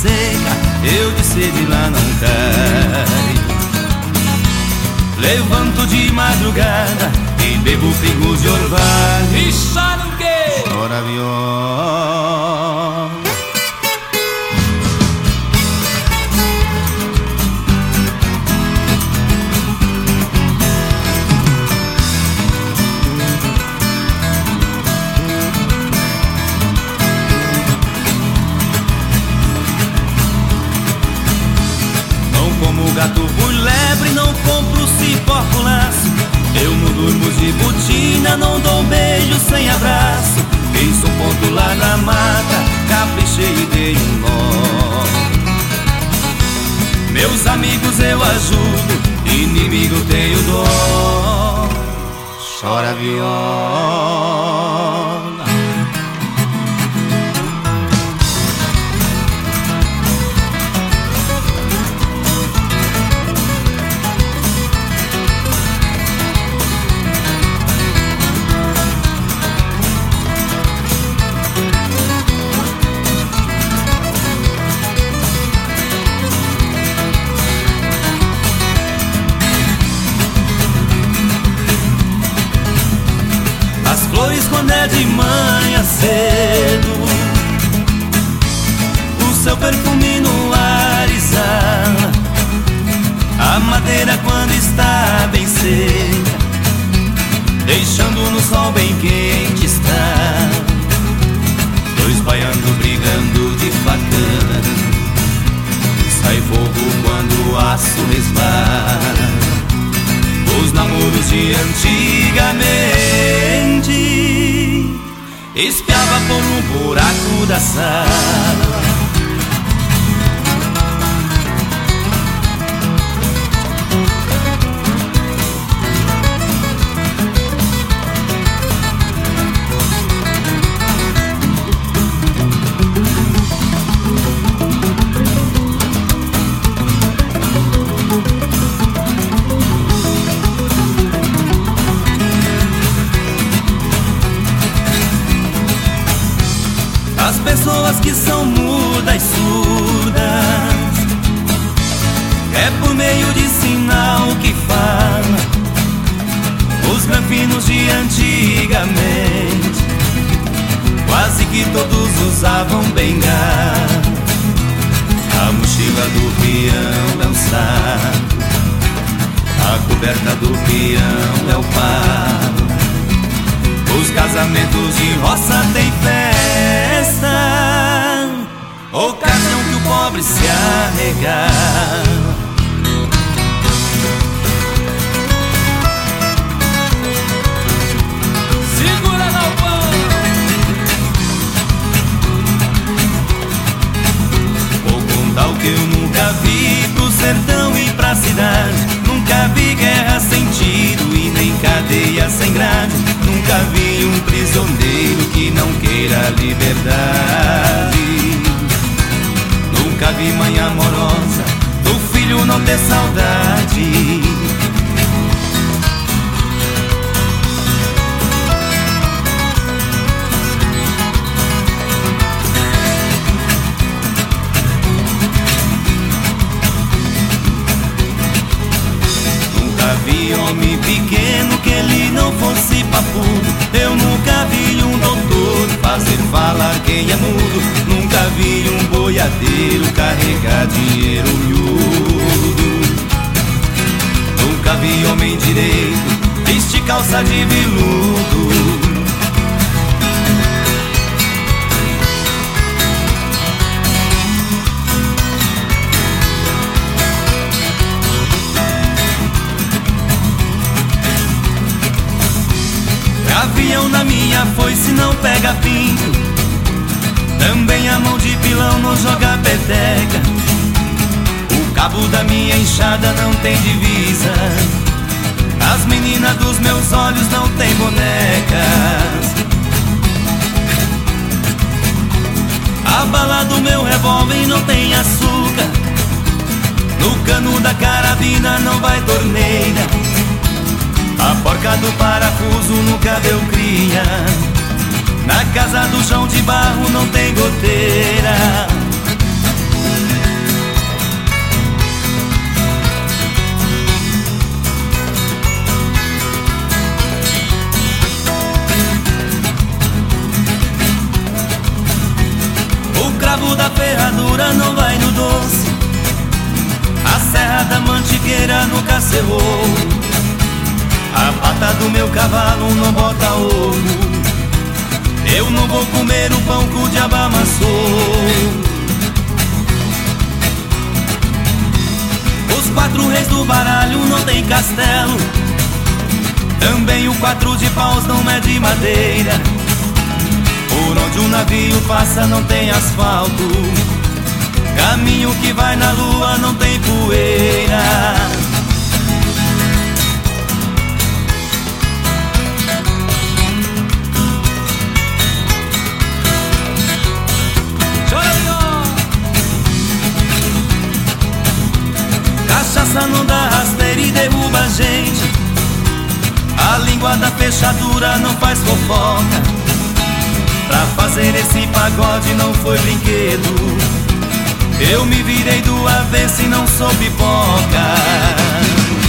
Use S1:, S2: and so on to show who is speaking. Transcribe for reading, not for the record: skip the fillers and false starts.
S1: seca, eu de sede lá não caio. Levanto de madrugada e bebo figos de orvalho.
S2: E chora o quê?
S1: Chora a viola. Como gato por lebre, não compro cipó com laço. Eu não durmo de botina, não dou um beijo sem abraço. Fiz um ponto lá na mata, caprichei e dei um nó. Meus amigos eu ajudo, inimigo tenho dó. Chora a viola. Quando é de manhã cedo, o seu perfume no ar exala. A madeira quando está bem seca, deixando no sol bem quente está. Dois baianos brigando de facão, sai fogo quando o aço resvala. Os namoros de antigamente, espiava por um buraco da sala. As pessoas que são mudas, surdas, é por meio de sinal que fala. Os granfinos de antigamente, quase que todos usavam bengala. A mochila do peão é o saco, a coberta do peão é o palo. Os casamentos de roça tem festa, ocasião que o pobre se arregala.
S2: Segura galpão.
S1: Vou contar o que eu nunca vi pro sertão e pra cidade. Nunca vi guerra sem tiro e nem cadeia sem grade. Nunca vi um prisioneiro que não queira liberdade. Nunca vi mãe amorosa do filho não ter saudade. Nunca vi homem pequeno que ele não fosse papudo. Eu nunca vi um doutor fazer falar quem é mudo. Nunca vi um boiadeiro carregar dinheiro miúdo. Nunca vi homem direito vestir calça de veludo. Avião na minha foice não pega pinto, também a mão de pilão não joga peteca. O cabo da minha enxada não tem divisa, as meninas dos meus olhos não tem bonecas. A bala do meu revólver não tem açúcar, no cano da carabina não vai torneira. A porca do parafuso nunca deu cria, na casa do chão de barro não tem goteira. mangueira nunca cerrou. A pata do meu cavalo não bota ovo. Eu não vou comer o pão que o diabo amassou. Os 4 reis do baralho não tem castelo. Também o 4 de paus não é de madeira. Por onde um navio passa não tem asfalto. Caminho que vai na lua não tem poeira. Cachaça não dá rasteira e derruba a gente. A língua da fechadura não faz fofoca. Pra fazer esse pagode não foi brinquedo. Eu me virei do avesso e não sou pipoca.